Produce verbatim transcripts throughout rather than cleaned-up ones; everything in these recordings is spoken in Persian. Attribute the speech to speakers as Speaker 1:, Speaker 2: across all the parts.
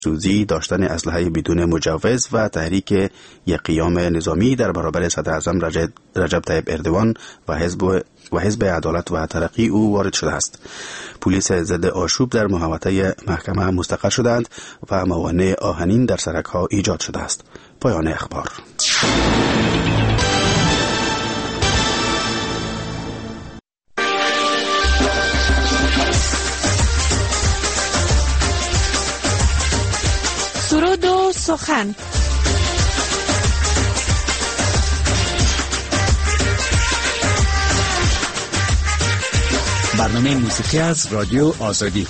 Speaker 1: سوزی، داشتن اسلحه بدون مجوز و تحریک یک قیام نظامی در برابر صدر اعظم رجب, رجب طیب اردوان و حزب و حزب عدالت و ترقی او وارد شده است. پلیس ضد آشوب در محوطه محکمه مستقر شدند و موانع آهنین در سرک‌ها ایجاد شده است. پایان اخبار.
Speaker 2: سرود و سخن.
Speaker 3: برنامه موسیقی از رادیو آزادی.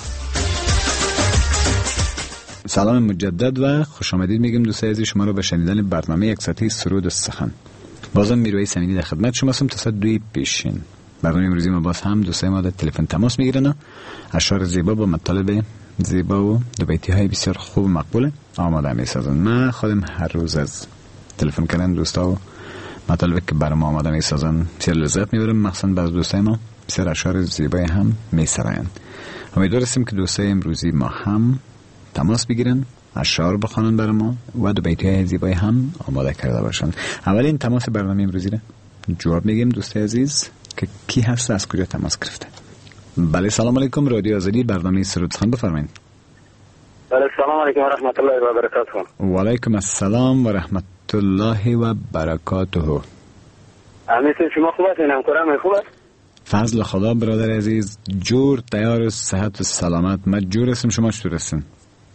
Speaker 3: سلام مجدد و خوش آمدید میگم دوستای عزیز شما رو به شنیدن برنامه یک ساعته سرود و سخن. بازم میروی سمینی در خدمت شما هستم تا ساعت دوی پیشین. برنامه امروزی ما باز هم دوستای ما در تلفن تماس میگیرن و اشعار زیبا با مطالب زیبا و دو بیتی های بسیار خوب و مقبول آماده میسازن. من خودم هر روز از تلفن کردن دوستا و مطالبی که برام آماده میسازن بسیار لذت میبرم، مخصوصا بعض دوستای ما بسیار اشعار زیبایی هم میسرایند. امیدوار هستیم که دوستای امروزی ما هم تماس بگیرن، اشعار بخوانن برای ما و دو بیتی های زیبایی هم آماده کرده باشن. اولین تماس برنامه امروزی رو جواب میگیم دوستای عزیز که کی هست، از کجا تماس گرفته. بله سلام علیکم، رادیو آزادی، برنامه سرود سخن، بفرمایید.
Speaker 4: بله سلام علیکم و رحمت الله و برکاته.
Speaker 3: و علیکم السلام و رحمت الله و برکاته.
Speaker 4: امید شما خوب هستین؟ همکارم خوب است؟
Speaker 3: فضل خدا برادر عزیز، جور تیار صحت و سلامت. من جور هستم، شما چطور هستین؟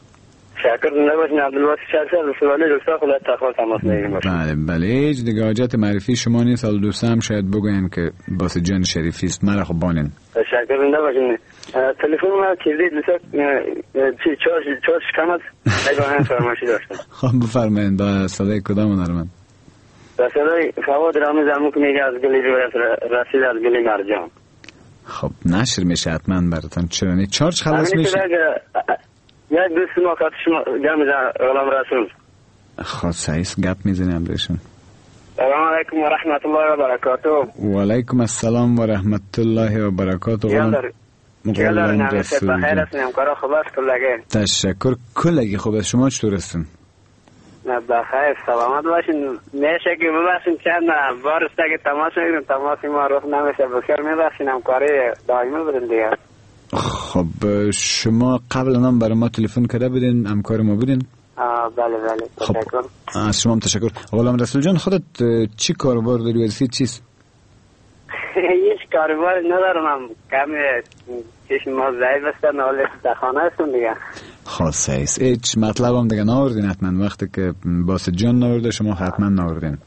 Speaker 4: شکر نباشین. عبدالواسی شرسه از سوالی دوستا خودت تخوال تماس نگیریم باشین.
Speaker 3: بله بله هیچ دیگه حاجت معرفی شما نیست. حالا دوستا هم شاید بگوین که باس جان شریفی است، مرا خب بانین.
Speaker 4: شکر نباشین. تلفن ما کلیدید لسه چی چارش چارش کم است؟ ایگاه هم فرمایشی داشتم.
Speaker 3: خب بفرمایید. با صدای کدام هنرمند؟
Speaker 4: با صدای فواد رامیز عمو که میگه از گلی رویت رسید از گلی مرجان.
Speaker 3: خب نشر میشه حتما براتون. چرا نه چارج خلاص میشه؟
Speaker 4: یک دوست ما که شما گم میزن غلام رسول.
Speaker 3: خب سعیس گپ میزنیم بهشون.
Speaker 4: سلام علیکم و رحمت الله و برکاته.
Speaker 3: و علیکم السلام و رحمت الله و برکاته.
Speaker 4: غلام رسول بخیر هستین؟ همکارا خوب است کلگی؟
Speaker 3: تشکر کلگی خوب است. شما چطور هستین؟
Speaker 4: نه بخیر سلامت باشین. میشه که ببخشین چند بار است که تماس میگیریم تماس ما رخ نمیشه، بخیر میبخشین، همکاری دائمی بودین دیگه.
Speaker 3: خب شما قبلا هم برای ما تلفن کرده بودین، همکار ما بودین؟
Speaker 4: آه بله بله تشکر.
Speaker 3: خب از شما هم تشکر. غلام رسول جان خودت چی کاروبار داری؟ وظیفه چیست؟
Speaker 4: هیچ کاروبار ندارم، هم کمی چشم ما ضعیف هستن، حالا در خانه هستم دیگه.
Speaker 3: خاصیست هیچ مطلب هم دیگه ناوردین حتما. وقتی که باس جان ناورده شما حتما ناوردین.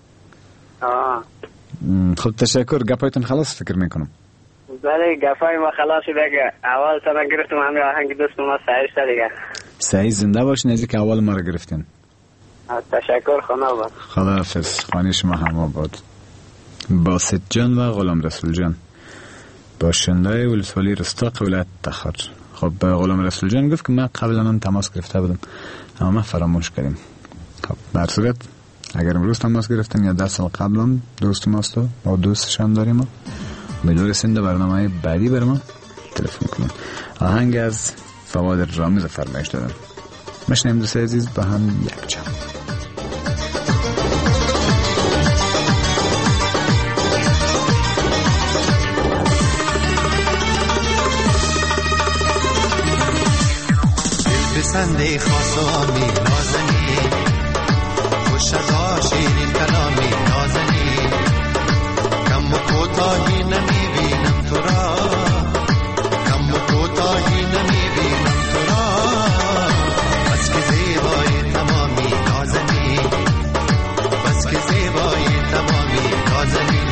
Speaker 4: آه
Speaker 3: خب تشکر. گپایتون خلاص فکر میکنم.
Speaker 4: بله گفای ما خلاص شده که اول سر گرفتم همین آهنگ دوست ما سعی شده دیگه.
Speaker 3: سعی زنده باشین از که اول ما رو گرفتین.
Speaker 4: تشکر خانه آباد.
Speaker 3: خداحافظ. خانه شما هم آباد. باسط جان و غلام رسول جان باشنده ولسوالی رستاق ولایت تخار. خب غلام رسول جان گفت که من قبلا هم تماس گرفته بودم اما ما فراموش کردیم. خب در صورت اگر امروز تماس گرفتن یا ده سال قبل هم دوست ماست و با دوستش هم داریم، بدور سند برنامه بعدی بر ما تلفن کنید. آهنگ از فواد رامیز فرمایش دادم. مشنیم دوست عزیز با هم یک جا.
Speaker 5: بسنده خاصامی نازنی خوش از شیرین کلامی نازنی کم و کوتاهی نمیبینم تو را، کم و کوتاهی نمیبینم تو را، بس که زیبای تمامی نازنی، بس که زیبای تمامی نازنی.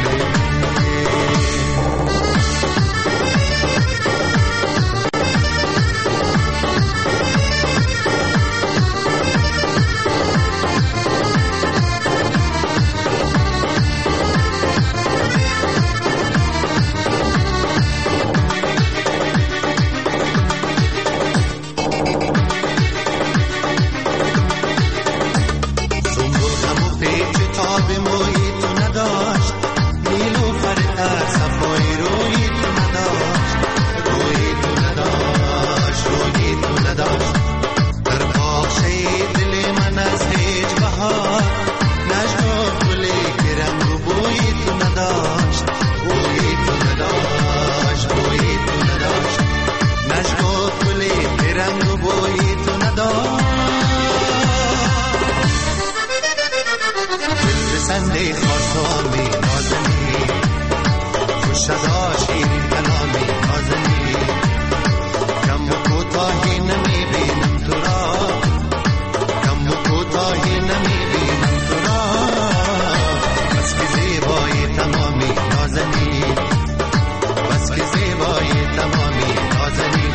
Speaker 5: پسند خاصامی نازنی خوش صدا شیرین کلامی نازنی کم و کوتاهی نمیبینم تو را کم و کوتاهی نمیبینم تو را بس که زیبایی تمامی نازنی بس که زیبایی تمامی نازنی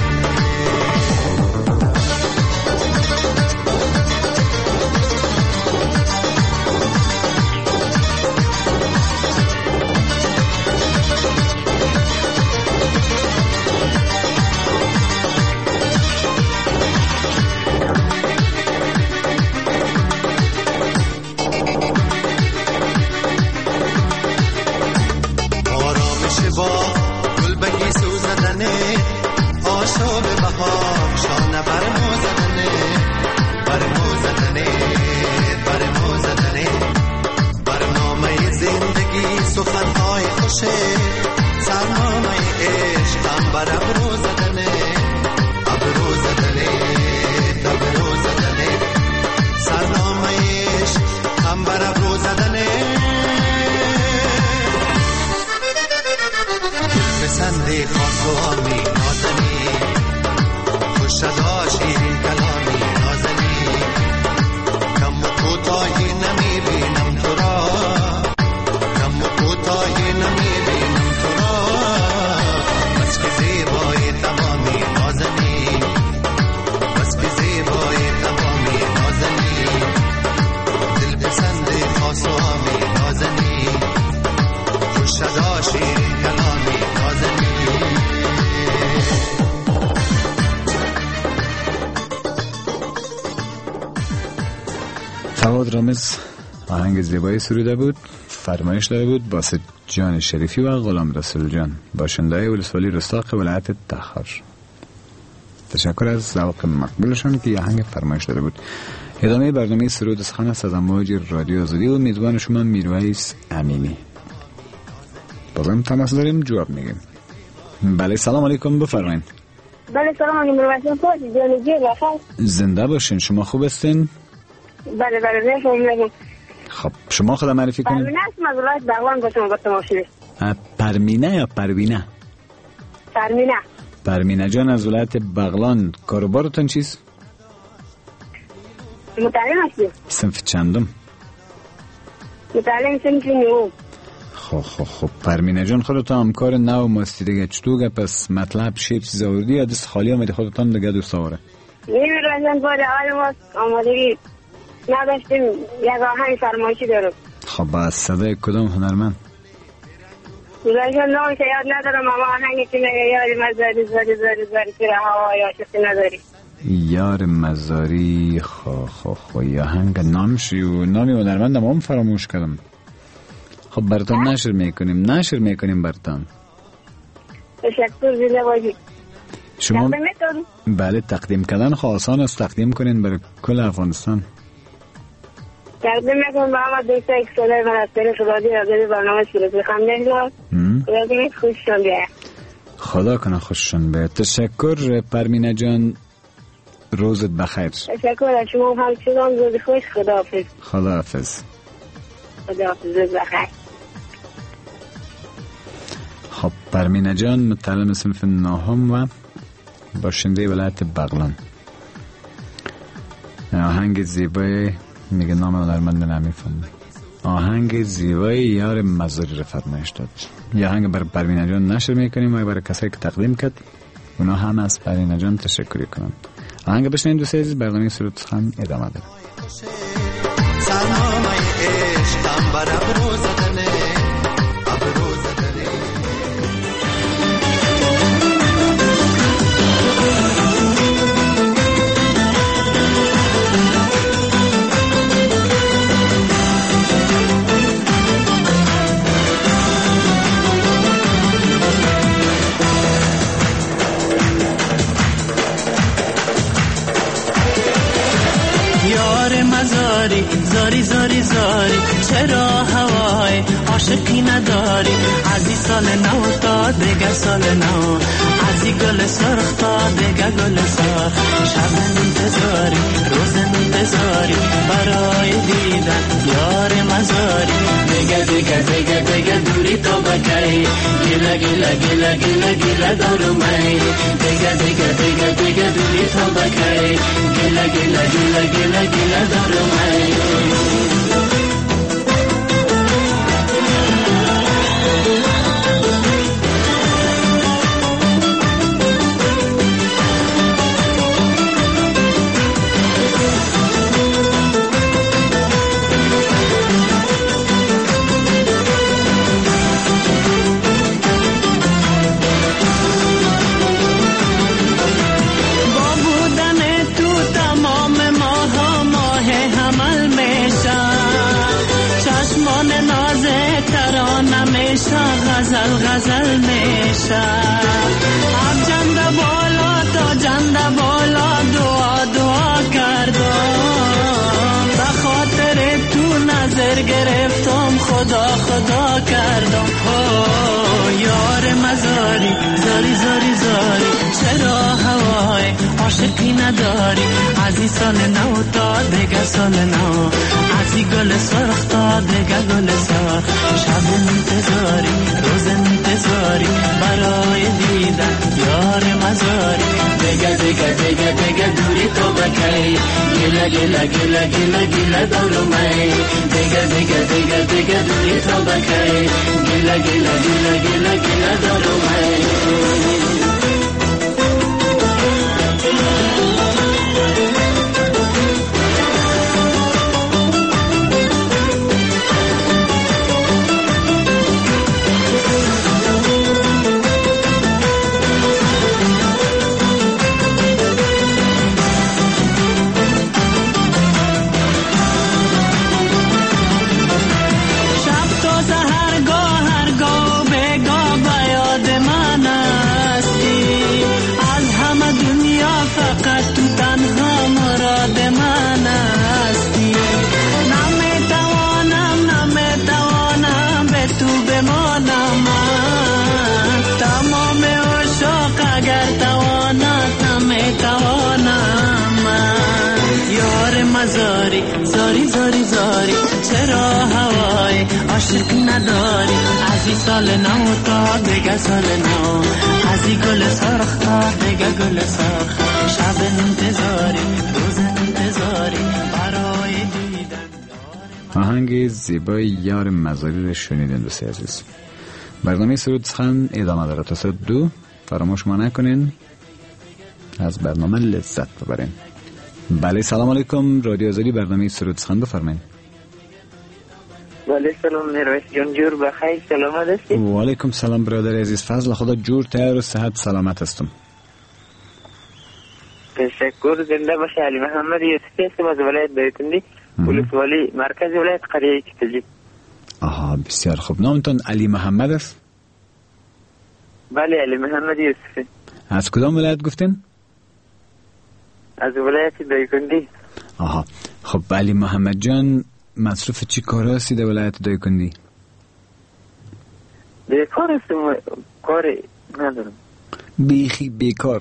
Speaker 5: پسند خاصامی نازنی خوش صدا شیرین کلامی نازنی کم و کوتاهی نمیبینم تو را کم و کوتاهی نمیبینم تو را بس که زیبایی تمامی نازنی بس که زیبایی تمامی نازنی دل پسند خاصامی نازنی خوش صدا شیرین کلامی
Speaker 3: فواد رامز آهنگ زیبایی سروده بود. فرمایش داده بود باسط جان شریفی و غلام رسول جان باشنده ولسوالی رستاق ولایت تخار. تشکر از ذوق مقبولشون که آهنگ فرمایش داده بود. ادامه برنامه سرود سخن است از امواج رادیو آزادی و میزبان شما میرویس امینی. بازم تماس داریم جواب میگیم. بله سلام علیکم بفرمایید.
Speaker 6: بله سلام علیکم میرویس خود جانجی بخیر.
Speaker 3: زنده باشین. شما خوب هستین؟
Speaker 6: بله بله نمی‌فهمم.
Speaker 3: خب شما خود معرفی کنید.
Speaker 6: پرمینه است مزولات بغلان با شما گفتم باشید.
Speaker 3: پرمینه یا پروینه؟
Speaker 6: پرمینه.
Speaker 3: پرمینه جان از ولایت بغلان. کاروبارتون چیست؟
Speaker 6: متعلم هستید؟
Speaker 3: صنف چندم؟
Speaker 6: متعلم صنف نو.
Speaker 3: خب خب خب پرمینه جان خودتان همکار نو ماستی دیگه چطوره پس مطلب شیب چیز آوردی یا دست خالی آمدی خودتان دیگه دوست آوره؟
Speaker 6: نمی‌رسن بعد اول ما آمادگی نداشتیم یک آهنگ فرمایشی دارم.
Speaker 3: خب با صدای کدام هنرمند؟
Speaker 6: میرویس نامش یاد ندارم اما آهنگی که میگه یار مزاری زاری زاری زاری که هوای عاشقی نداری.
Speaker 3: یار مزاری خو خو خو یا هنگ نامشی و نامی هنرمندم هم فراموش کردم. خب براتون نشر میکنیم نشر میکنیم براتون.
Speaker 6: تشکر زنده باشید.
Speaker 3: شما بله تقدیم کردن خو آسان است. تقدیم کنین برای کل افغانستان.
Speaker 6: تقدیم میکنم با همه دوستا یک ساله من از طریق رادیو آزادی برنامه سروده خواندن دار. رادیو خوششان بیاید.
Speaker 3: خدا کنه خوششان بیاید. تشکر پرمینه جان. روزت بخیر.
Speaker 6: تشکر از شما هم شدم. روز خوش. خداحافظ.
Speaker 3: خداحافظ.
Speaker 6: خداحافظ. روز بخیر.
Speaker 3: خب پرمینه جان متعلم صنف نهم و باشنده ولایت بغلان. آهنگ زیبای میگه نام هنرمند نمیفهمم. آهنگ زیبای یار مزاری رو فرمایش داد. یه آهنگ برای پرمینه جان نشر میکنیم و برای کسایی که تقدیم کرد اونا هم از پرمینه جان تشکر کنم. آهنگ بشنین دوست عزیز. برنامه سرود هم ادامه داره.
Speaker 5: سلام ای عشقم بر ابرو زدنه ابرو زدنه
Speaker 7: زاری زاری زاری زاری چرا هوای عاشقی نداری از این سال نو تا دیگه سال نو از این گل سرخ تا دیگه گل سرخ شب انتظاری روز انتظاری برای دیدن یار مزاری گله گله گله گله دارم ای دیگه دیگه دیگه دیگه دوری تو بکی گله گله گله گله گله دارم ای غزل غزل میشه اب جنده بالا تا جنده بالا دعا دعا کردم به خاطر تو نظر گرفتم خدا خدا کردم او یار مزاری زاری زاری زاری چرا هوای عاشقی نداری از این سال نو تا دیگه سال نو از این گل سرخ تا دیگه گل سرخ شب انتظاری روز انتظاری برای دیدن یار مزاری دیگه دیگه دیگه دیگه دوری تو بکی گله گله گله گله گله دارم ای دیگه دیگه دیگه دیگه دوری تو بکی گله گله گله گله گله دارم ای زاری زاری زاری زاری چرا هوای عاشق نداری از این سال نو تا دیگه سال نو از این گل سرخ تا دیگه گل سرخ شب انتظاری روز انتظاری برای دیدن
Speaker 3: آهنگ زیبای یار مزاری رو شنیدین دوستی عزیز. برنامه سرود سخن ادامه داره تا ساعت دو. فراموش ما نکنین از برنامه لذت ببرین. بله سلام علیکم رادیو آزادی برنامه سرود سخن بفرمایید.
Speaker 4: بله سلام میرویس جان جور بخیر سلامت هستی؟
Speaker 3: و علیکم سلام برادر عزیز فضل خدا جور تیار و صحت سلامت هستم.
Speaker 4: تشکر زنده باشه. علی محمد یوسفی هستم از ولایت دایکنی ولسوالی مرکز ولایت قریه کتجی.
Speaker 3: آها بسیار خوب. نامتون علی محمد است؟
Speaker 4: بله علی محمد یوسفی.
Speaker 3: از کدام ولایت گفتین؟
Speaker 4: از ولایت دایکندی.
Speaker 3: آها خب علی محمد جان مصروف چی کار هستی در ولایت دایکندی؟
Speaker 4: بیکار هستم کاری ندارم.
Speaker 3: بیخی بیکار؟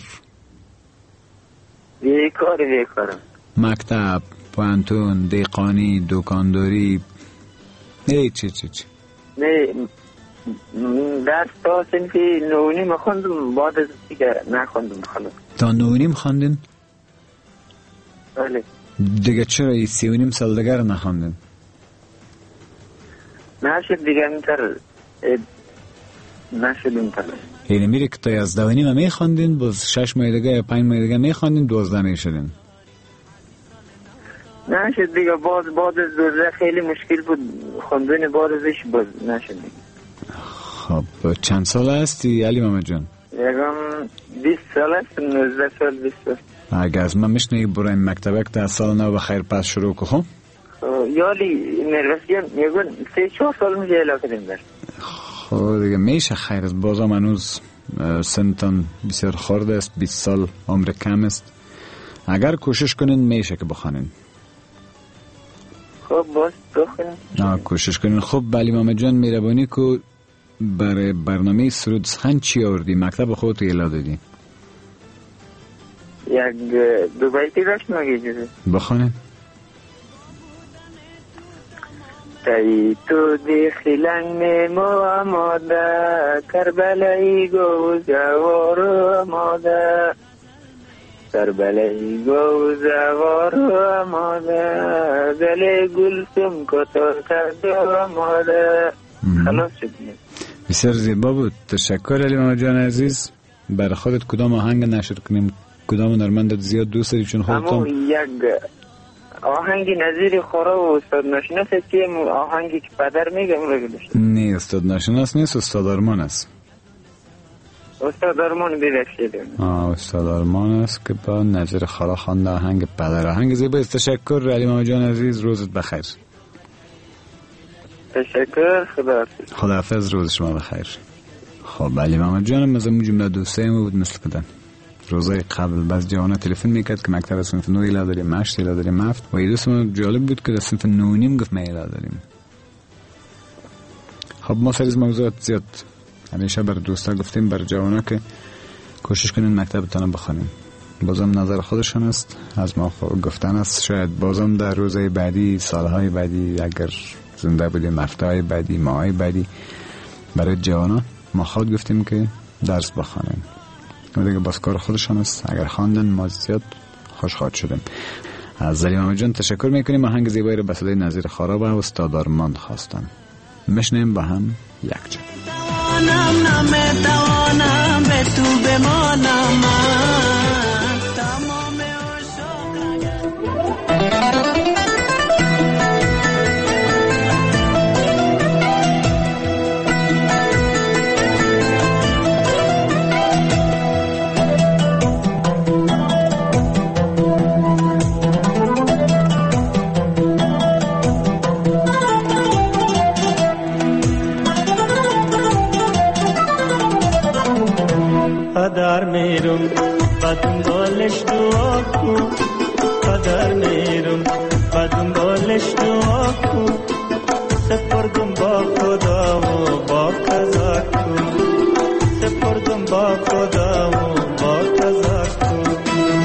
Speaker 4: بیکار بیکارم.
Speaker 3: مکتب، پانتون، دیقانی، دکانداری نه چی چی چی؟
Speaker 4: نه درس تا سنفی نونیم خوندم بعد از دیگه نخوندم خلاص.
Speaker 3: تا نونیم خوندین؟
Speaker 4: بله.
Speaker 3: دیگه چرا ای سی و نیم سال دیگر نخوندین؟
Speaker 4: نشد دیگه اینتر نشد اینتر.
Speaker 3: یعنی میری که تا یازده و نیم میخوندین باز شش ماه دیگه یا پنج ماه دیگه میخوندین دوازده میشدین؟
Speaker 4: نشد دیگه باز بعد از دوازده خیلی مشکل بود خوندن بعد ازش باز نشد دیگه.
Speaker 3: خب چند سال هستی علی محمد جان؟
Speaker 4: یکم بیست سال هست. نوزده سال بیست سال.
Speaker 3: اگه از من میشنی برای مکتبک تا سال نو بخیر پس شروع که خب؟
Speaker 4: یالی مروسیان یکم سه چهار سال میشه علاقه دیم در.
Speaker 3: خب دیگه میشه خیر است. بازم هنوز سنتان بسیار خورده است. بیست سال عمر کم است. اگر کوشش کنین میشه که بخوانین.
Speaker 4: خب باز بخونین.
Speaker 3: کوشش کنین. خب علی محمد جان میربانی که برای برنامه سرود سخن چی آوردی؟ مکتب خودت اعلام دادی؟
Speaker 4: یک دو بیتی داشت مگه جزه
Speaker 3: بخوانین.
Speaker 4: تایی تو دی خیلنگ میمو آماده کربلایی گوزوار آماده کربلایی گوزوار آماده دل گلسم کتار کرده آماده. خلاص شد.
Speaker 3: بسیار زیبا بود. تشکر علی محمد جان عزیز. برای خودت کدام آهنگ نشر کنیم؟ کدام هنرمندت زیاد دوست داری؟ چون خودت
Speaker 4: هم یک آهنگی نظیر خورا و استاد ناشناس چیه آهنگی که پدر میگم رو گلشت
Speaker 3: نه استاد ناشناس نیست، استاد آرمان است.
Speaker 4: استاد آرمان بیرشیده
Speaker 3: آه استاد آرمان است که با نظیر خورا خوانده آهنگ پدر. آهنگ زیبا است. تشکر علی محمد جان عزیز. روزت بخیر.
Speaker 4: تشکر. خداحافظ.
Speaker 3: خداحافظ. روز شما بخیر. خب علی محمد جانم مثلا جمله دوستای ما بود مثل کدن روزای قبل بعض جوانا تلفن میکرد که مکتب صنف نو ایلا داریم، مشت ایلا داریم، مفت و یه دوست ما جالب بود که در صنف نو نیم گفت ما ایلا داریم. خب ما سریز موضوعات زیاد همیشه بر دوستا گفتیم بر جوانا که کوشش کنین مکتبتان بخونین. بازم نظر خودشون است، از ما گفتن است. شاید بازم در روزهای بعدی، سالهای بعدی اگر زنده بودیم، هفته‌های بعدی، ماهای بعدی برای جوانا ما خود گفتیم که درس بخونیم. و دیگه باز کار خودشان است. اگر خواندن ما زیاد خوشحال شدیم. از علی محمد جان تشکر میکنیم. آهنگ زیبایی رو به صدای نظیر خراب و استاد آرمان خواستن. میشنیم با هم یک جا. توانم نمیتوانم به تو بمانم من تمام
Speaker 7: قدر میرم بدون بالش دعا کن قدر میرم بدون بالش دعا کن سپردم با خدا و با قضا کن سپردم با خدا و با قضا کن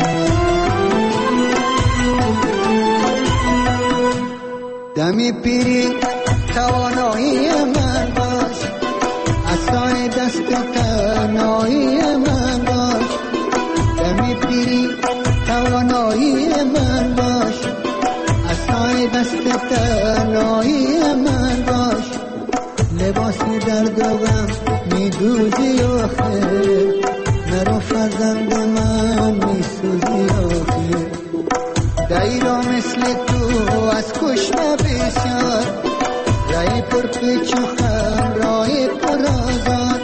Speaker 8: دمی پیری توانایی من باش عصای دست تنهایی من باش دمی پیری توانایی من باش عصای دست تنهایی من باش لباس درد و غم میدوزی آخر نرو فرزند من میسوزی آخر دایرا مثل تو از کشته بسیار رای پر پیچ و خم رای پر آزاد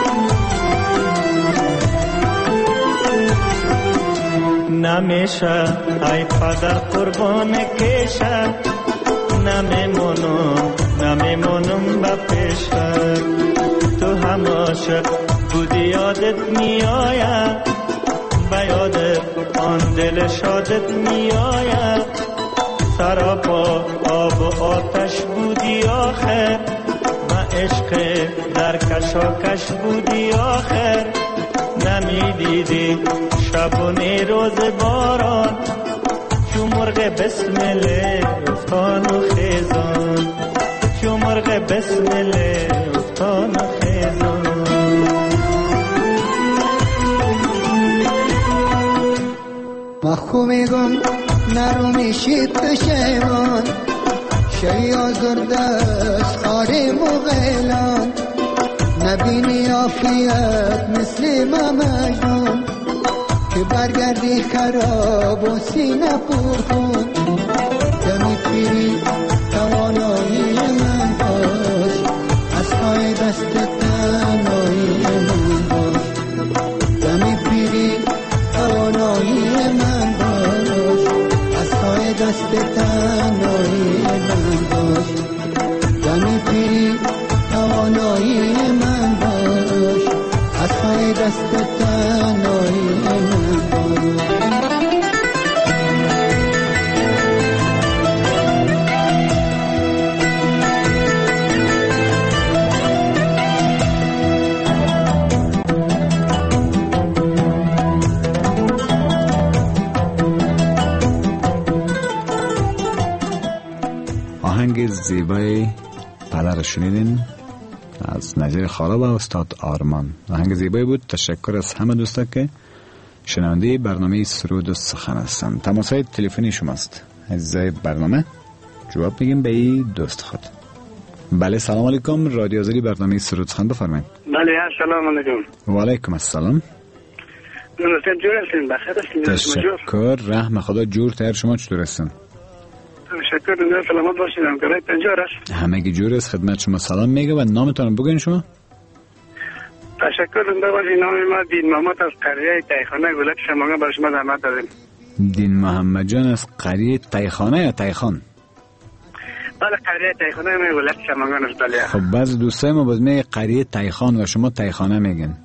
Speaker 7: نمیشه ای پدر قربان کشم نمیمونم نمیمونم با پیشم تو هماشه بودی یادت میآید با یادت آن دل شادت میآید سراپا آب و آتش بودی آخر ما عشق در کشاکش بودی آخر نمیدیدی شب و نیروز باران چو مرغ بسمله افتان و خیزان چو مرغ بسمله افتان و خیزان
Speaker 8: ما خو میگم نرو میشید پشیمان شی آزرده از خاری مغیلان نبینی عافیت مثل ما مجنون که برگردی خراب و سینه پر کن دمی پیری توانایی من باش از پای دست تنهایی من باش دمی پیری توانایی من باش از پای دست تنهایی من باش دمی پیری توانایی من باش از پای دست تنهایی من باش
Speaker 3: آهنگ زیبای پدر رو شنیدین از نظیر خالب و استاد آرمان. آهنگ زیبایی بود. تشکر از همه دوستا که شنونده برنامه سرود و سخن هستند. تماسهای تلفنی شماست عزیزای برنامه، جواب میگیم به این دوست خود. بله سلام علیکم، رادیو آزادی برنامه سرود سخن بفرمایید.
Speaker 4: بله سلام علیکم.
Speaker 3: و علیکم السلام.
Speaker 4: درستین جور هستین؟ بخیر هستین؟
Speaker 3: تشکر، رحم خدا. جور تر، شما چطور هستین؟
Speaker 4: تشکر، دنیا سلامت باشید. همکارای پنجار است؟
Speaker 3: همگی جور است. خدمت شما سلام میگه و نامتون بگین شما.
Speaker 4: تشکر دنده باشید. نام ما دین محمد از قریه تایخانه گلک شماگان برای شما زحمت دادیم.
Speaker 3: دین محمد جان از قریه تایخانه یا تایخان؟
Speaker 4: بله قریه تایخانه می گلک شماگان است. بله.
Speaker 3: خب بعض دوستای ما باز میگه قریه تایخان و شما تایخانه میگن.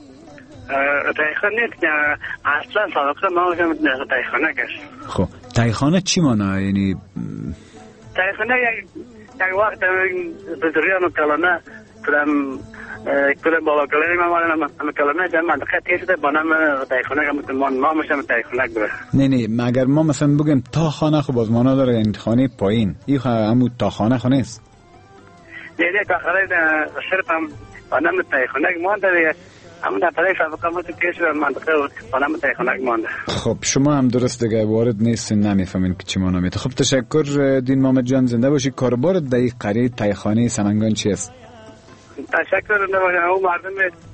Speaker 4: تایخان نیست که اصلا سابقا ما هم تایخانه گشت.
Speaker 3: خب تایخانه چی مانا؟ یعنی
Speaker 4: تایخانه یک یک وقت بزرگان کلانه کلم کلم بالا کلمی ما مالنا هم کلانه جمع منطقه تیسته با نام تایخانه که مطمئن نامش هم تایخانه بره.
Speaker 3: نه نه اگر ما مثلا بگیم تا خانه خب باز مانا داره یعنی خانه پایین، این همون تا خانه خانه است.
Speaker 4: نه نه تا خانه صرف هم با نام تایخانه مانده. همون در طرف سابقا ما تو کیش منطقه با نام تایخانه مانده. خب
Speaker 3: شما هم درست دیگه وارد نیستین، نمیفهمین که چی مانا میده. خب تشکر دین محمد جان، زنده باشی. کاربار در این قریه تایخانه سمنگان چی است؟
Speaker 4: تشکر دنده او مردم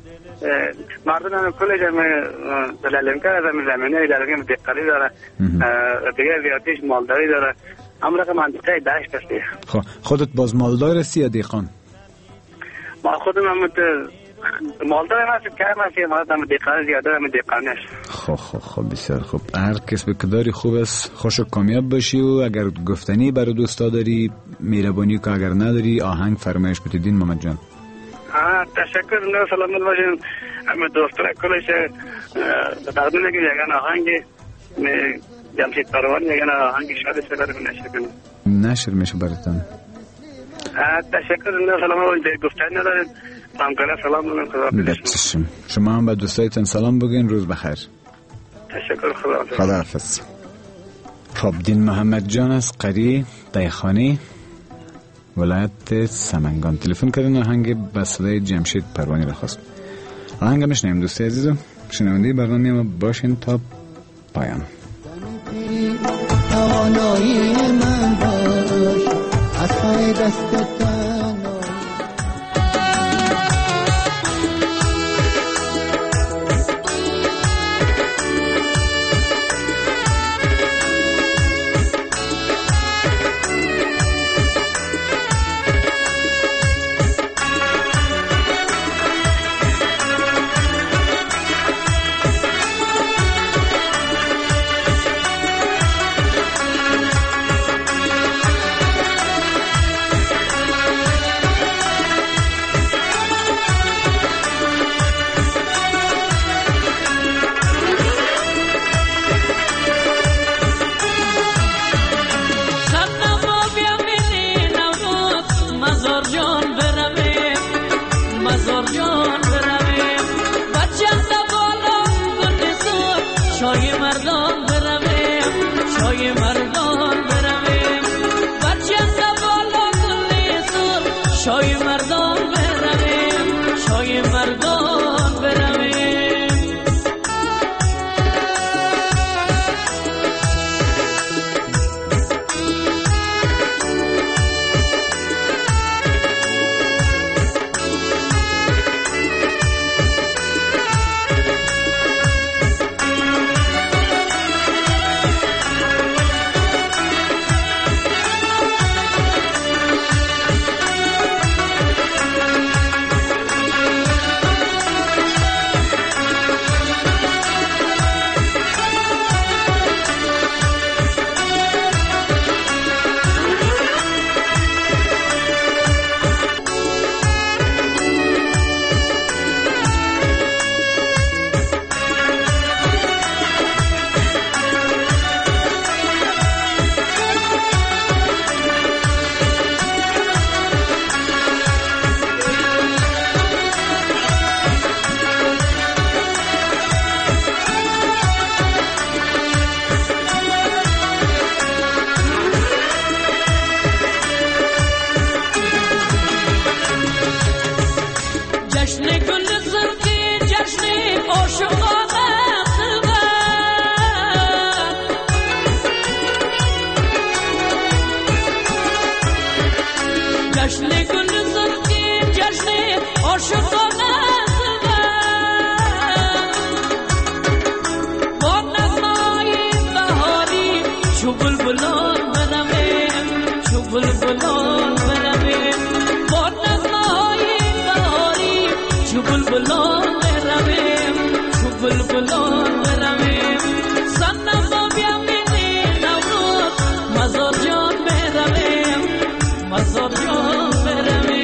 Speaker 4: مردم هم کل جمع دلالیم کرده زمین زمینه اداره مدقلی داره دیگه زیادیش مالداری داره. همون که منطقه دشت هستی.
Speaker 3: خب خودت باز مالدار هستی یا دیقان؟
Speaker 4: ما خودم هم مالدار هستیم که هم هستیم ما هم دیقان زیاده هم دیقان هست.
Speaker 3: خب خب خب بسیار خوب. هر کسب که داری خوب است، خوش و کامیاب باشی. و اگر گفتنی برای دوستا داری مهربانی که اگر نداری آهنگ فرمایش بدید دین محمد جان.
Speaker 4: ها تشکر. نه سلامت باشین. همه دوستان کلش تقدیم میگم یگان آهنگ جمشید پروان یگان آهنگ شاد سپر نشر کنم.
Speaker 3: نشر میشه براتون.
Speaker 4: تشکر. نه سلامت باشین. گفتنی ندارین. همکارا سلام میگم. خدا
Speaker 3: بفرمایید. شما هم به دوستایتون سلام بگین. روز بخیر.
Speaker 4: تشکر. خدا
Speaker 3: خدا حافظ. خب دین محمد جان از قریه تایخانه ولایت سمنگان تلفن کردن. آهنگ به صدای جمشید پروانی را خواست. آهنگ میشنیم دوستی عزیزم. شنونده برنامه ما باشین تا پایان.
Speaker 8: توانایی من باش از پای دست
Speaker 7: جشن گل زرقی جشن عاشقانه با نغمه‌های بهاری چو بلبلان برمیم چو بلبلان برمیم با نغمه‌های بهاری چو بلبلان برمیم چو بلبلان برمیم صنم با بیامینی نوروز مزار جان برمیم مزار جان برمیم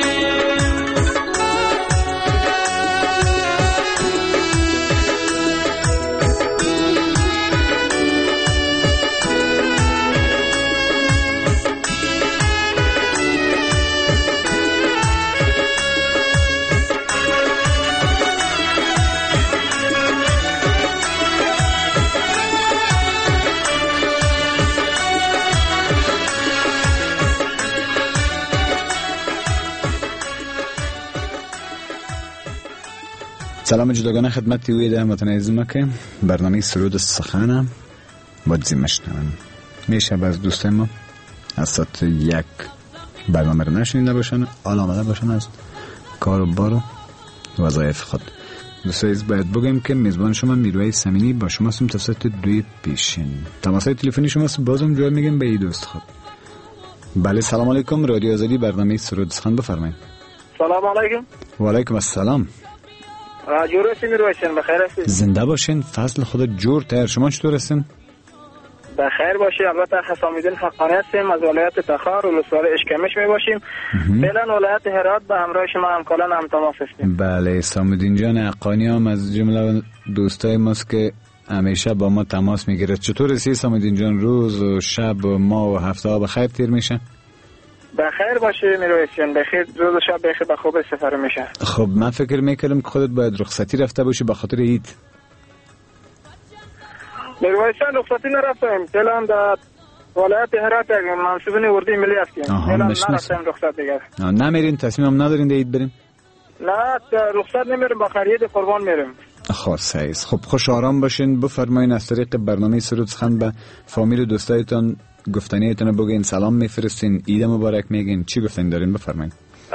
Speaker 3: سلام جداگانه خدمت وی ده هموطن عزیزم که برنامه سرود سخن با دیزی مشنون میشه از دوستای ما از ساعت یک برنامه رو نشنیده باشن آل آمده باشن از کار و بار و وظایف خود. دوستای عزیز باید بگم که میزبان شما میروی سمینی با شما هستم تا ساعت دوی پیشین. تماسای تلفنی شما هست بازم جواب میگم به ای دوست خود. بله سلام علیکم رادیو آزادی برنامه سرود سخن بفرمایید.
Speaker 4: سلام علیکم.
Speaker 3: و علیکم السلام.
Speaker 4: جور هستیم میرویسین بخیر هستید؟
Speaker 3: زنده باشین فضل خدا جور تر. شما چطور هستین؟
Speaker 4: بخیر باشید. البته حسام الدین حقانی هستیم از ولایت تخار ولسوالی اشکمش می باشیم. فعلا ولایت هرات به همراه شما همکاران هم تماس هستیم.
Speaker 3: بله حسام الدین جان حقانی هم از جمله دوستای ماست که همیشه با ما تماس میگیره. چطور هستی حسام الدین جان؟ روز و شب و ماه و هفته ها بخیر تیر میشه؟
Speaker 4: بخیر باشه میرویسین بخیر روز و شب بخیر به خوب استفاده میشه.
Speaker 3: خب من فکر میکردم که خودت باید رخصتی رفته باشی به خاطر عید.
Speaker 4: میرویسین رخصتی نرفتم. فعلا در ولایت هرات منصوبین اردوی ملی هستیم. فعلا نرفتم رخصت دیگه.
Speaker 3: نمیرین تصمیم هم ندارین عید بریم؟
Speaker 4: نه رخصت نمیریم با خرید قربان میریم.
Speaker 3: خب سعی است. خب خوش آرام باشین. بفرمایین از طریق برنامه سرود سخن به فامیل و دوستایتان گفتنیتون بگین سلام میفرستین عید مبارک میگین چی گفتن دارین بفرمایید.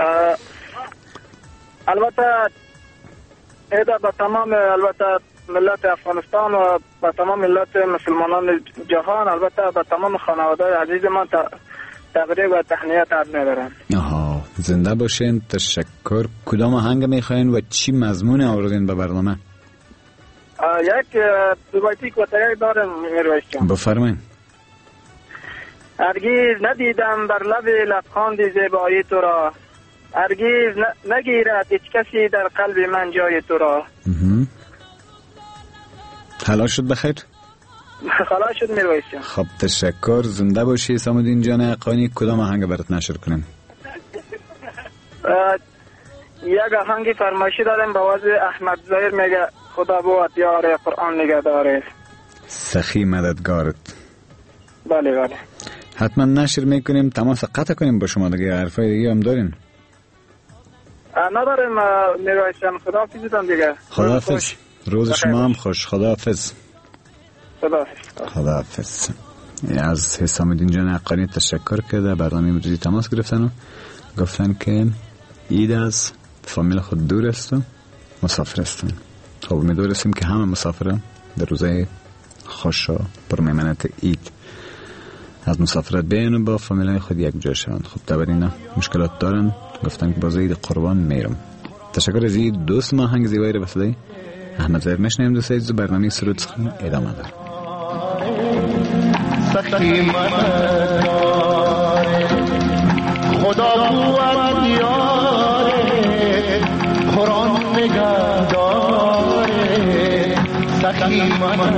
Speaker 4: البته عید به تمام البته ملت افغانستان و به تمام ملت مسلمانان جهان البته به تمام خانواده عزیز من تبریک و تهنیت عرض می‌کنم.
Speaker 3: آها زنده باشین. تشکر. کدام آهنگ میخواین و چی مضمون آوردین به برنامه؟
Speaker 4: یک دوبایتی کوتاه دارم میرویس جان.
Speaker 3: بفرمایید.
Speaker 4: هرگیز ندیدم بر لب لبخند زیبایی تو را هرگیز نگیرد هیچ کسی در قلب من جای تو را.
Speaker 3: خلاص شد بخیر؟
Speaker 4: خلاص شد میرویس جان.
Speaker 3: خب تشکر. زنده باشی حسام الدین جان حقانی. کدام آهنگ برات نشر کنیم؟
Speaker 4: یک آهنگی فرمایشی دارم با وضع احمد ظاهر میگه خدا بود یار قرآن نگهداره
Speaker 3: سخی مددگارت.
Speaker 4: بله بله
Speaker 3: حتما نشر میکنیم. تماس قطع کنیم با شما دیگه. حرفای دیگه هم دارین؟
Speaker 4: نداریم میرویس جان. خداحافظ دیدم دیگه.
Speaker 3: خداحافظ. روز شما هم خوش. خداحافظ.
Speaker 4: خداحافظ.
Speaker 3: خداحافظ. از حسام الدین جان حقانی تشکر کرده. برنامه امروزی تماس گرفتن و گفتن که عید از فامیل خود دور است و مسافر هستن. خب امیدوار هستیم که همه مسافران در روزهای خوش و پرمیمنت عید از مسافرت بیان و با فامیلای خود یک جا شوند. خب تا اینا مشکلات دارن گفتن که باز عید قربان میرم. تشکر از این دوست ما. آهنگ زیبایی رو به صدای احمد ظاهر میشنویم. دوستای عزیز برنامه سرود سخن ادامه داره.
Speaker 9: سخی من خدا بود یاره قرآن نگهداره سخی من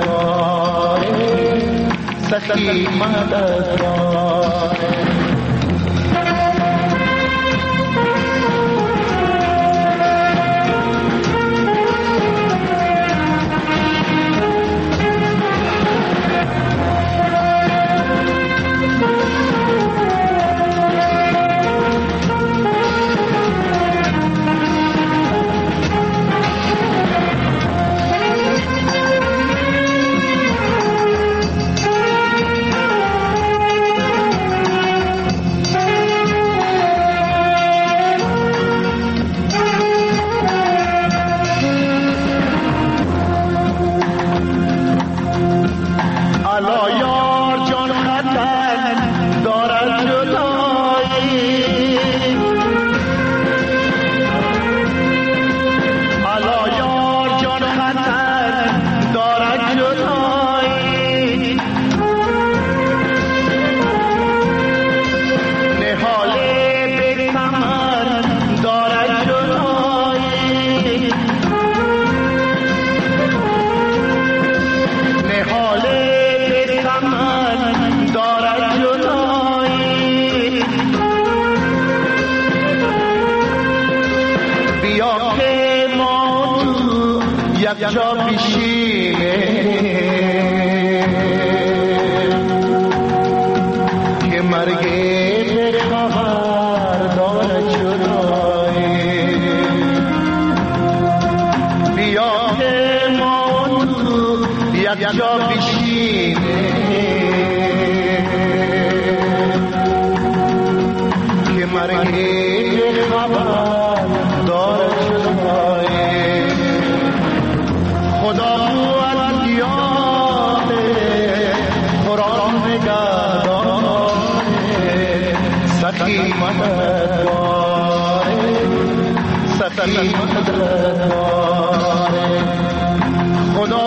Speaker 9: سخی مددگاره سخی مددگاره سخی مددگاره خدا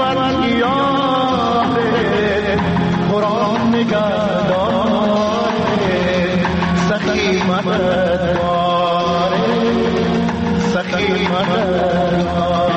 Speaker 9: وکیاره قرآن نگهداره سخی مددگاره سخی مددگاره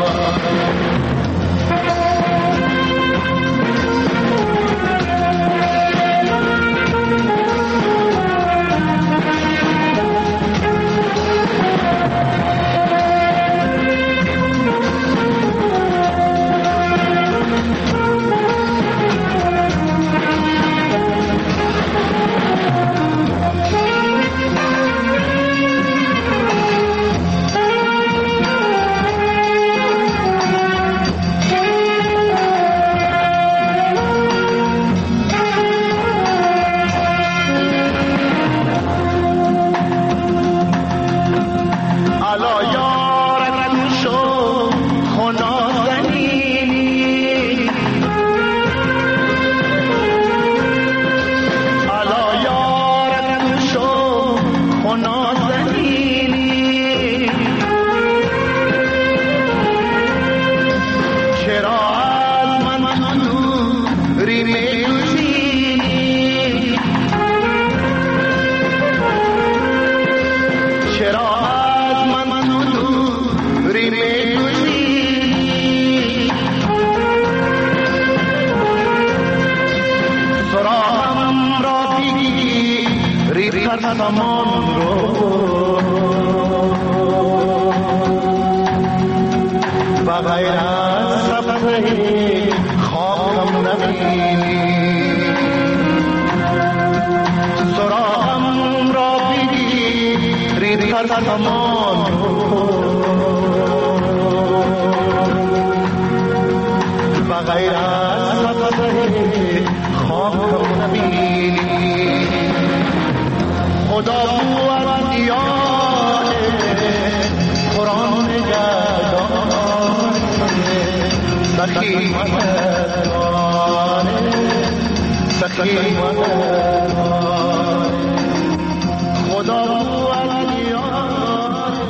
Speaker 9: سامان رو و غیر از صفحه خاکم نبینی سراغم را بگیر در سامان رو و غیر از صفحه خاکم نبینی خدا بود یاره قرآن نگهداره سخی مددگاره سخی مددگاره خدا بود یاره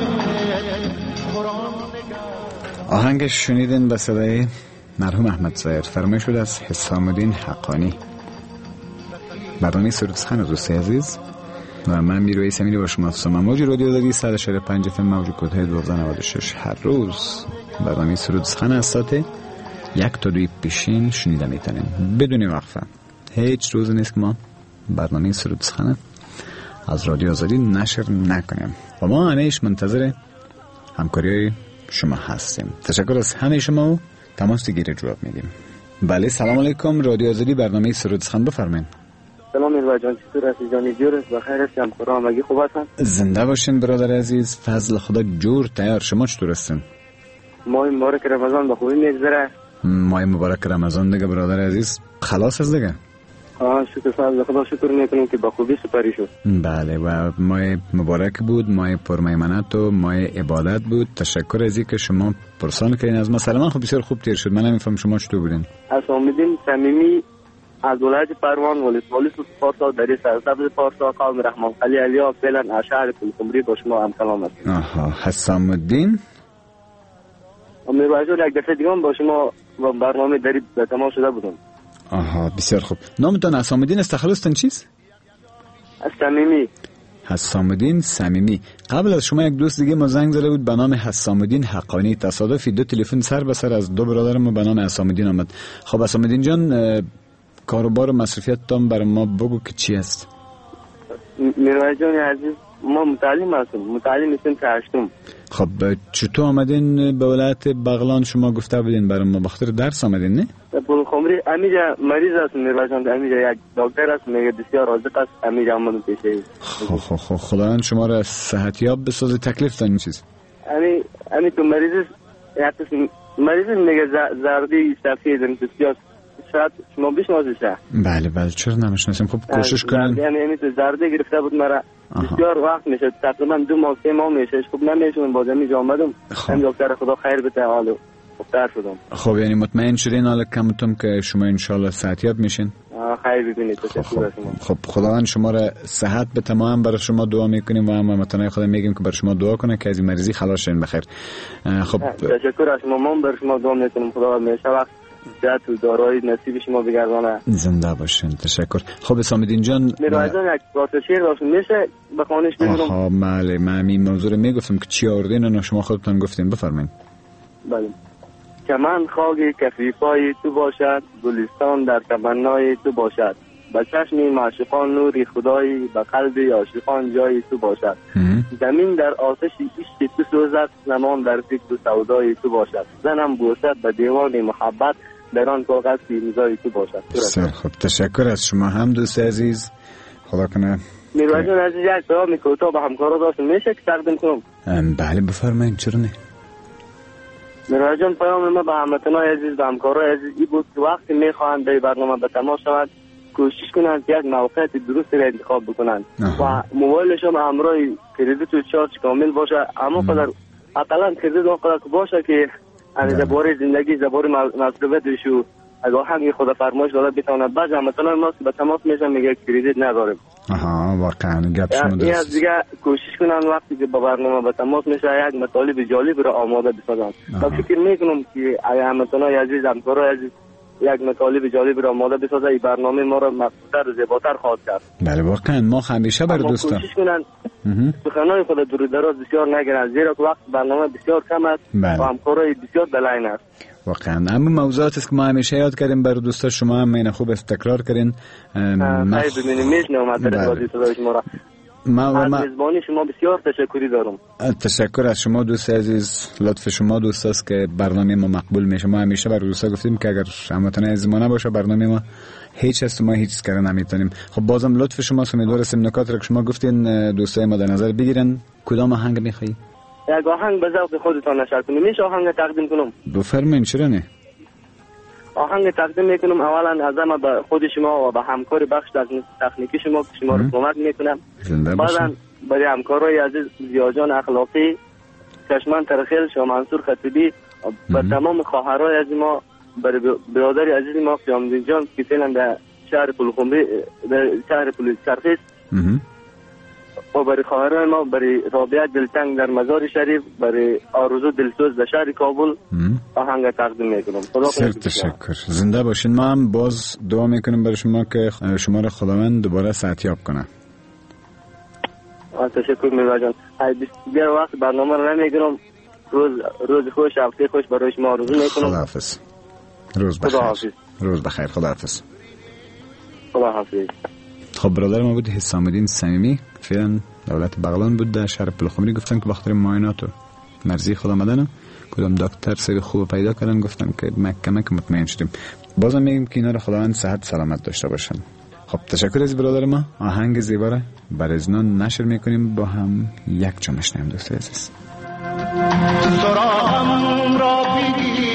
Speaker 9: قرآن نگهداره.
Speaker 3: آهنگش شنیدین به صدای مرحوم احمد ظاهر، فرمایش شد از حسام الدین حقانی. برنامه سرود سخن دوستی عزیز و من میروی سمینی با شما هستم. موج رادیو آزادی صد و چهل و پنج اف ام موج کدهای دوازده نود و شش. هر روز برنامه سرود سخن از ساعت یک تا دوی پیشین شنیده میتونیم بدون وقفه. هیچ روز نیست که ما برنامه سرود سخن از رادیو آزادی نشر نکنیم و ما همیشه منتظر همکاری شما هستیم. تشکر از همه شما و تماس گیر جواب میگیم. بله سلام علیکم، رادیو آزادی برنامه سرود سخن بفرمایید.
Speaker 10: سلام میروا جان، چطور هستی جانی جورس؟ بخیر هستم، خدا همگی خوب هستن؟
Speaker 3: زنده باشین برادر عزیز، فضل خدا جور تیار. شما چطور هستین؟
Speaker 10: ماه مبارک رمضان به خوبی میگذره.
Speaker 3: ماه مبارک رمضان دیگه برادر عزیز خلاص از دیگه.
Speaker 10: آه شکر فضل خدا، شکر میکنیم که به خوبی سپری شد.
Speaker 3: بله و ماه مبارک بود، ماه پرمیمنت و ماه عبادت بود. تشکر از اینکه شما پرسان کردین از مسئله من. خب بسیار خوب تیر شد. من نمیفهم شما چطور بودین؟
Speaker 10: حسام الدین صمیمی از ولایت پروان ولایت ولایت پارسا در سرسبز پارسا قوم رحمان علی علیا فعلا اشعار کلکمری با شما هم کلام است.
Speaker 3: آها حسام الدین
Speaker 10: امیر واجد یک دفعه دیگه با شما و برنامه داری به تمام شده بودم.
Speaker 3: آها بسیار خوب. نامتون حسام الدین است خلاصتون چیست؟
Speaker 10: صمیمی.
Speaker 3: حسام الدین صمیمی. قبل از شما یک دوست دیگه ما زنگ زده بود به نام حسام الدین حقانی. تصادفی دو تلفن سر به سر از دو برادرم به نام حسام الدین آمد. خب حسام الدین جان کاروبار و مصرفیت تام برای ما بگو که چی است؟
Speaker 10: میروی جان عزیز ما متعلم هستم، متعلم هستم که هشتم.
Speaker 3: خب چطور آمدین به ولایت بغلان؟ شما گفته بودین برای ما بخاطر درس آمدین نه؟
Speaker 10: پلخمری امیجا مریض است میروی جان، امیجا یک دکتر است میگه بسیار رازق است، امیجا آمدم پیشه.
Speaker 3: خب خب خب خداوند شما را صحتیاب بسازه. تکلیف دارین چیز؟
Speaker 10: امی امی تو مریض است، مریض میگه زردی سفید بسیار شاید شما بشناسیشه.
Speaker 3: بله بله چرا نمیشناسیم. خب کوشش کنین.
Speaker 10: یعنی یعنی تو زرده گرفته بود مرا بسیار وقت میشه، تقریبا دو ماه سه ماه میشه. خب نمیشونم باز اینجا آمدم. هم دکتر خدا خیر بده حالو خوبتر شدم.
Speaker 3: خب یعنی مطمئن شدین حالا کمتم که شما ان شاء الله صحتیاب میشین؟
Speaker 10: خیلی ببینید. تشکر شما.
Speaker 3: خب خداوند شما را صحت به تمام برای شما دعا میکنیم و هم هموطنان خدا میگیم که برای شما دعا کنه که از این مریضی خلاص شین بخیر. خب
Speaker 10: تشکر از شما. ما برای شما دعا میکنیم خدا همیشه وقت صحت و دارایی نصیب شما بگردانه.
Speaker 3: زنده باشین. تشکر. خب حسامالدین جان
Speaker 10: میرای جان یک واسه شعر داشت میشه بخوانش بگیرم؟
Speaker 3: خب بله من این موضوع رو میگفتم که چی آوردین و شما خودتون گفتین. بفرمایید.
Speaker 10: بله. کمند خاک کفیفای تو باشد، گلستان در تمنای تو باشد، به چشم معشوقان نوری خدایی، به قلب عاشقان جای تو باشد. زمین در آتش عشق تو سوزد، زمان در فکر و سودای تو باشد. زنم بوسد به دیوان محبت، در آن کاغذ امضای تو باشد.
Speaker 3: بسیار خوب. تشکر از شما هم دوست عزیز. خدا کنه.
Speaker 10: میروی جان عزیز یک پیام کوتاه به همکارا داشتم میشه که تقدیم کنم؟
Speaker 3: بله بفرمایید. چرا نه؟
Speaker 10: میروی جان پیام ما به هموطنان عزیز و همکارای عزیز این بود که وقتی میخواهند در برنامه به تماس شود کوشش کنند که یک موقعیت درست را انتخاب بکنند و موبایلشون همراه کریدیت و چارج کامل باشه. اما قدر اقلا کریدیت اون که باشه که از درباره زندگی درباره مسئولیتش و اگه آهنگ خدا فرمایش داده بتونه. بعضی هموطنان ما که به تماس میشن میگه کریدیت نداریم.
Speaker 3: آها واقعا گپ شما درست.
Speaker 10: این از دیگه کوشش کنن وقتی که با برنامه به تماس میشه یک مطالب جالب را آماده بسازن. من فکر میکنم که اگه هموطنان عزیز همکارای عزیز یک مطالب جالب را آماده بسازه این برنامه ما را مفیدتر و زیباتر خواهد کرد.
Speaker 3: بله واقعا ما همیشه بر دوستان
Speaker 10: کوشش کنن سخنان خود دور دراز بسیار نگیرن زیرا که وقت برنامه بسیار کم است و همکارای بسیار بلاین است.
Speaker 3: واقعا اما موضوعات است که ما همیشه یاد کردیم برای دوستا شما هم این خوب است تکرار کردین.
Speaker 10: ما خیلی ببینیم میشنم در بازی صدای شما را.
Speaker 3: ما و ما
Speaker 10: از میزبانی شما بسیار تشکری دارم.
Speaker 3: تشکر از شما دوست عزیز. لطف شما دوست است که برنامه ما مقبول میشه. ما همیشه برای دوستا گفتیم که اگر هموطن عزیز ما نباشه برنامه ما هیچ است ما هیچ کار نمیتونیم. خب بازم لطف شما امیدوارم نکات را که شما گفتین دوستای ما در نظر بگیرن. کدام آهنگ میخوایی؟
Speaker 10: یک آهنگ به ذوق خودتان نشر کنیم. میشه آهنگ تقدیم کنم؟
Speaker 3: بفرمایید. چرا نه؟
Speaker 10: آهنگ تقدیم میکنم اولا از همه به خود شما و به همکار بخش تکنیکی شما که شما رو کمک میکنم. بعدا برای همکارای عزیز زیاجان اخلاقی، کشمن ترخیل، شاه منصور خطیبی و تمام خواهرای عزیز ما، برای برادر عزیز ما قیامالدین جان که فعلا در شهر پلخمری در شهر پلچرخی و برای خواهرای ما، برای رابعه دلتنگ در مزار شریف، برای آرزو دلسوز در شهر کابل آهنگ تقدیم میکنم. خدا
Speaker 3: خیر. تشکر. زنده باشین. ما هم باز دعا میکنیم برای شما که شما را خداوند دوباره صحتیاب کنه.
Speaker 10: تشکر میرا جان. دیگر وقت برنامه رو نمیگیرم. روز روز خوش هفته خوش برای شما آرزو میکنم.
Speaker 3: خداحافظ. روز بخیر.
Speaker 10: خداحافظ.
Speaker 3: روز بخیر. خداحافظ.
Speaker 10: خداحافظ.
Speaker 3: خب برادر ما بود حسامالدین صمیمی، فعلا دولت بغلان بود در شهر پلخمری. گفتن که بخاطر معاینات و مرزی خود آمدن کدام دکتر سری خوب پیدا کردن، گفتن که مکه مکه مطمئن شدیم. بازم میگیم که اینا رو خداوند صحت سلامت داشته باشن. خب تشکر از برادر ما. آهنگ زیبا را بر اذنان نشر میکنیم با هم یک جا میشنیم دوست عزیز.
Speaker 9: سرام را بگیر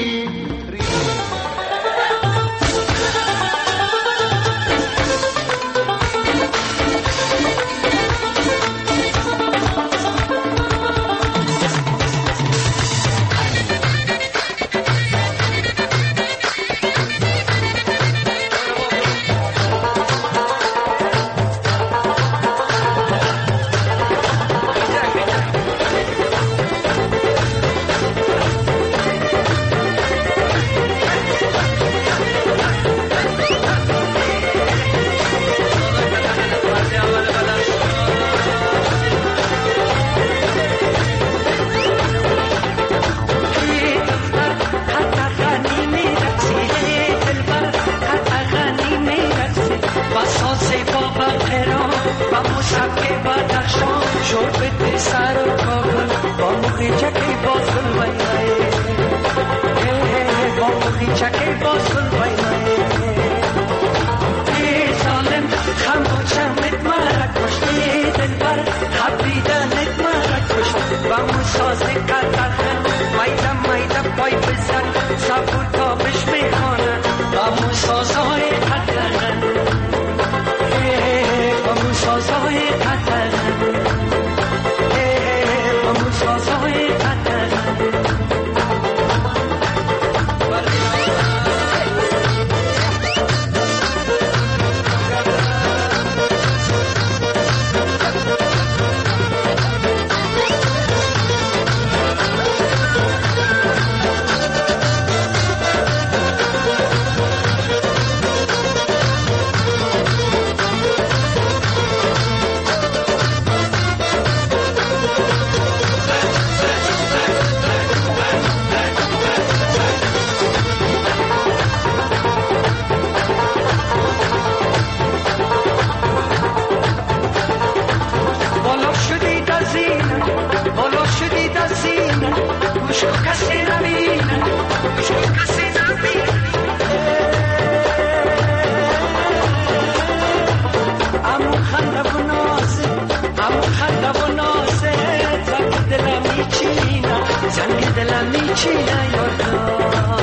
Speaker 7: شب و نازه زنگ دلم میچینه زنگ دلم میچینه یاردا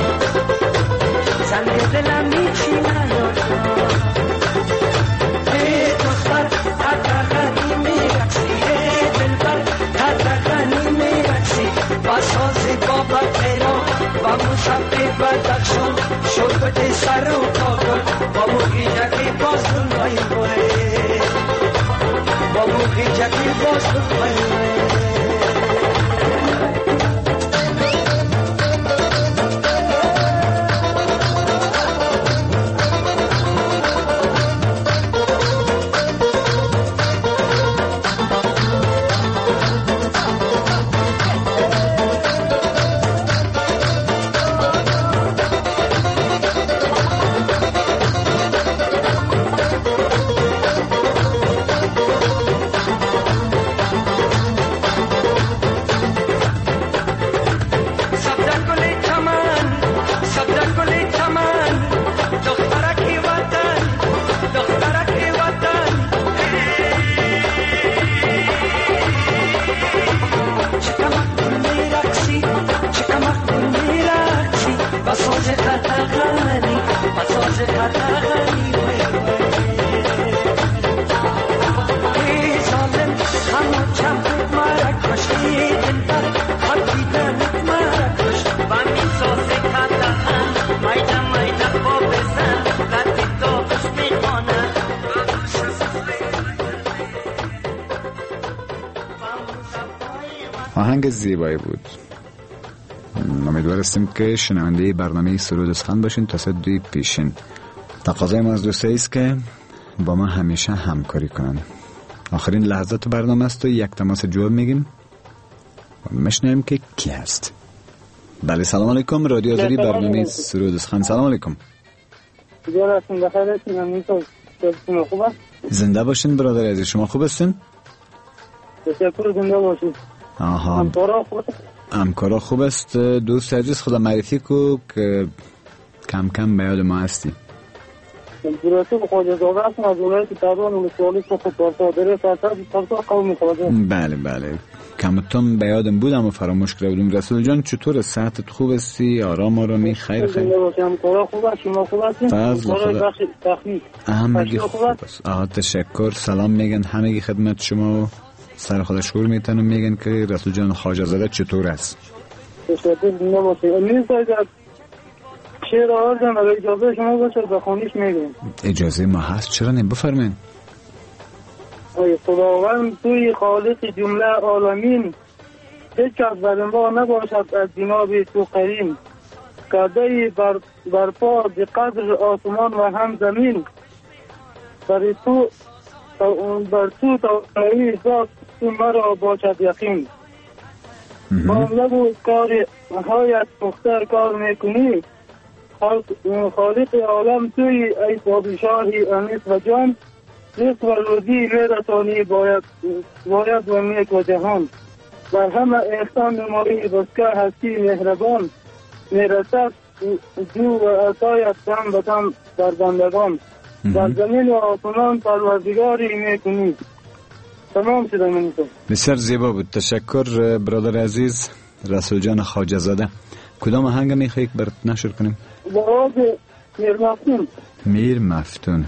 Speaker 7: زنگ دلم میچینه یاردا ای دختر تدرقنی میرقصی ای دلبر تدرقنی میرقصی با سازی بابا تیران با موسیقی بدخشان شربت سر و پاکن با موقعی جکی باز دنبایی باره با موقعی جکی باز دنبایی باره
Speaker 3: آهنگ زیبایی بود. امیدوارستیم که شنونده برنامه سرود سخن باشین تا ساعت دوی پیشین. تقاضای ما از دوستایی است که با ما همیشه همکاری کنن. آخرین لحظات برنامه است و یک تماس جواب میگیم و میشنویم که کی هست. بله سلام علیکم، رادیو آزادی برنامه سرود سخن. سلام علیکم. زنده باشین برادر عزیز، شما خوب هستین؟
Speaker 6: تشکر، زنده باشین.
Speaker 3: آها، همکارا خوب همکارا خوب است. دوست عزیز خدا معرفی کو که کم کم به یاد ما هستی.
Speaker 6: درسته خواجه زاده هستم از ولایت تهران و مسئولی که خود پرسادره سرسر پرسا قوم خواجه.
Speaker 3: بله بله کمتون به یادم بودم و فراموش کرده بودم. رسول جان چطور؟ صحتت خوب هستی؟ آرام آرامی؟ خیر خیر؟
Speaker 6: همکارا خوب است، شما خوب هستین؟
Speaker 3: فضل خدا. همگی خوب است. آها تشکر. سلام میگن همگی خدمت شما و سر خدا شکر میتن و میگن که رسول جان خواجه زاده چطور است؟
Speaker 6: تشکر، زنده باشید. امید دارید شعر آوردم اگر اجازه شما باشه بخونیش میگم.
Speaker 3: اجازه ما هست، چرا نه؟ بفرمایید.
Speaker 6: ای خداوند توی خالق جمله عالمین، هیچ کس بر ما نباشد از جناب تو کریم. کرده بر برپا به قدر آسمان و هم زمین، بر تو بر تو توانایی ذات تو مرا باشد یقین. با لب کار هایت مختار کار میکنی، خالق عالم توی ای پادشاهی انیس و جان. رزق و روزی میرسانی باید باید و نیک و جهان. بر همه احسان نمایی بسکه هستی مهربان، میرسد جو و عطایت دم به دم در بندگان. در زمین و آسمان پروردگاری میکنی. تمام شده منیتو.
Speaker 3: بسیار زیبا بود، تشکر برادر عزیز رسول جان خواجه زاده. کدام آهنگ میخوایی که برات نشر کنیم؟
Speaker 6: باز میر مفتون.
Speaker 3: میر مفتون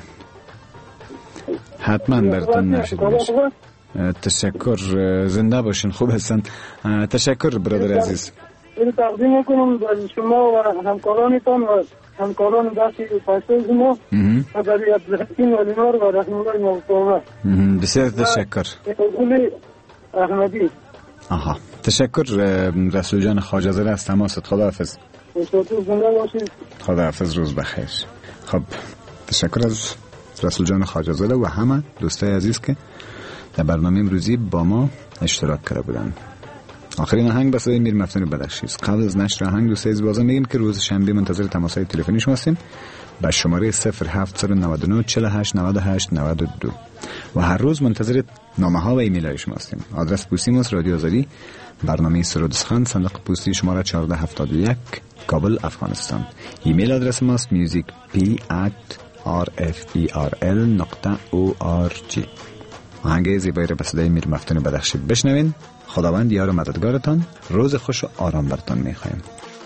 Speaker 3: حتما براتون نشر میشه. تشکر، زنده باشین، خوب هستن. تشکر برادر عزیز.
Speaker 6: این تقدیم میکنم برای شما و همکارانتان و همکاران دستی پاسه شما و برای عبدالحکیم ولیمار و رحم الله موفقه.
Speaker 3: بسیار تشکر.
Speaker 6: احمدی.
Speaker 3: آها تشکر رسول جان خواجه زاده از تماست. خداحافظ. خداحافظ، روز بخیر. خب تشکر از رسول جان خواجه زاده و همه دوستای عزیز که در برنامه امروزی با ما اشتراک کرده بودن. آخرین آهنگ به صدای میر مفتون بدخشی است. قبل از نشر آهنگ دوستای عزیز بازم میگیم که روز شنبه منتظر تماس‌های تلفنی شما هستیم با شماره صفر هفت نه نه چهل و هشت نود و هشت نود و دو و هر روز منتظر نامه‌ها و ایمیل‌های شما هستیم. آدرس پستیمون رادیو آزادی، برنامه سرود سخن، صندوق پستی شماره چهارده هفتاد و یک، کابل، افغانستان. ایمیل آدرس ماست music p at r f e r l dot org. آهنگ زیبایی را به صدای میر مفتون بدخشی بشنوین. خداوند یار و مددگارتان، روز خوش و آرام براتون میخوایم.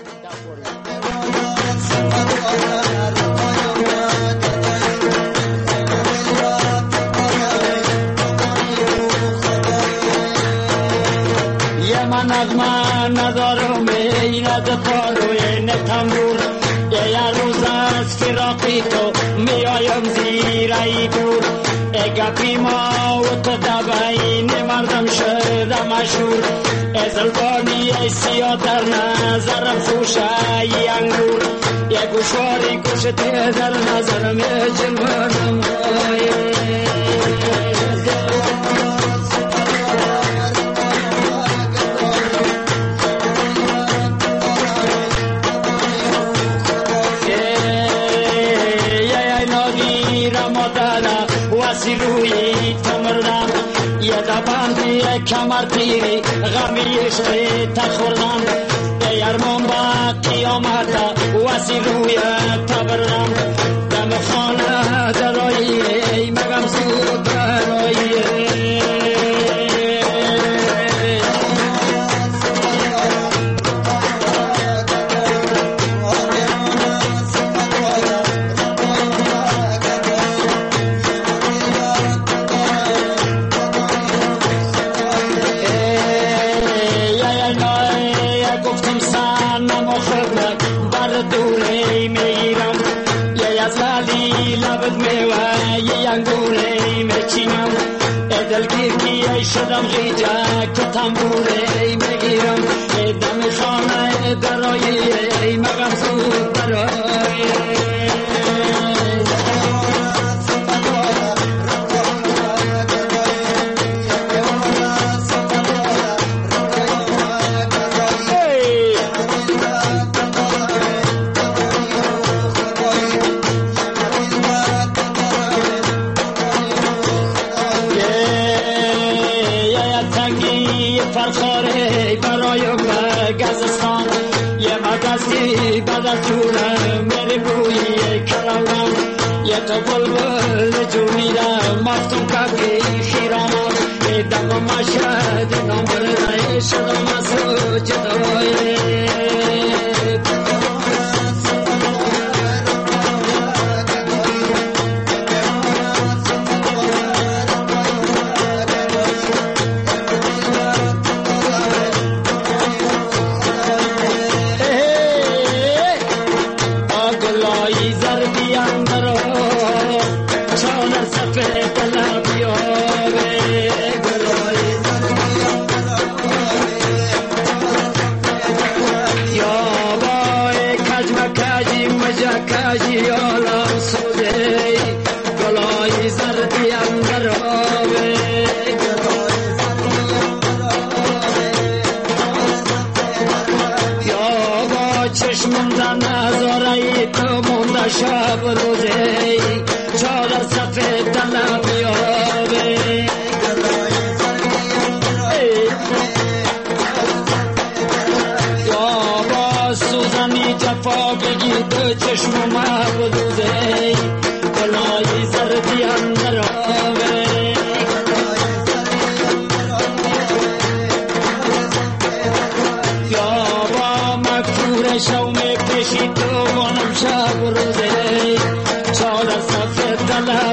Speaker 11: یه من از من ندارم اینه دفار و اینه تنبور، یه روز از فراقی تو میایم زیر ای دور، گپی ما و تو دبین مردم شده مشهور، ازلبانی ای سیا در نظرم خوشه ای انگور، یه گوشواری گوشتی در نظرم یه جلوانم روی تمردم یه دبندی کمر پیری غمی عشقی تخوردم بیرمان با قیامت وسی روی تبردم دم خانه درایی مگم زود برایی شدم غیجه که تنبوره میگیرم دم خانه درایی مگم زود برای بدرتونه میری بوی کلوان یه تو بلبل جونیده مفتون کبی خیرانم دم مشهد نام برده شدم از جدای شب روزی چادر سفید دلم بیابه یا با سوزنی جفا بگی دو چشم مبدوزی گلای زردی اندر آبه یا با مکتور شوم پیشی تو گانم شب روزی چادر سفید دلم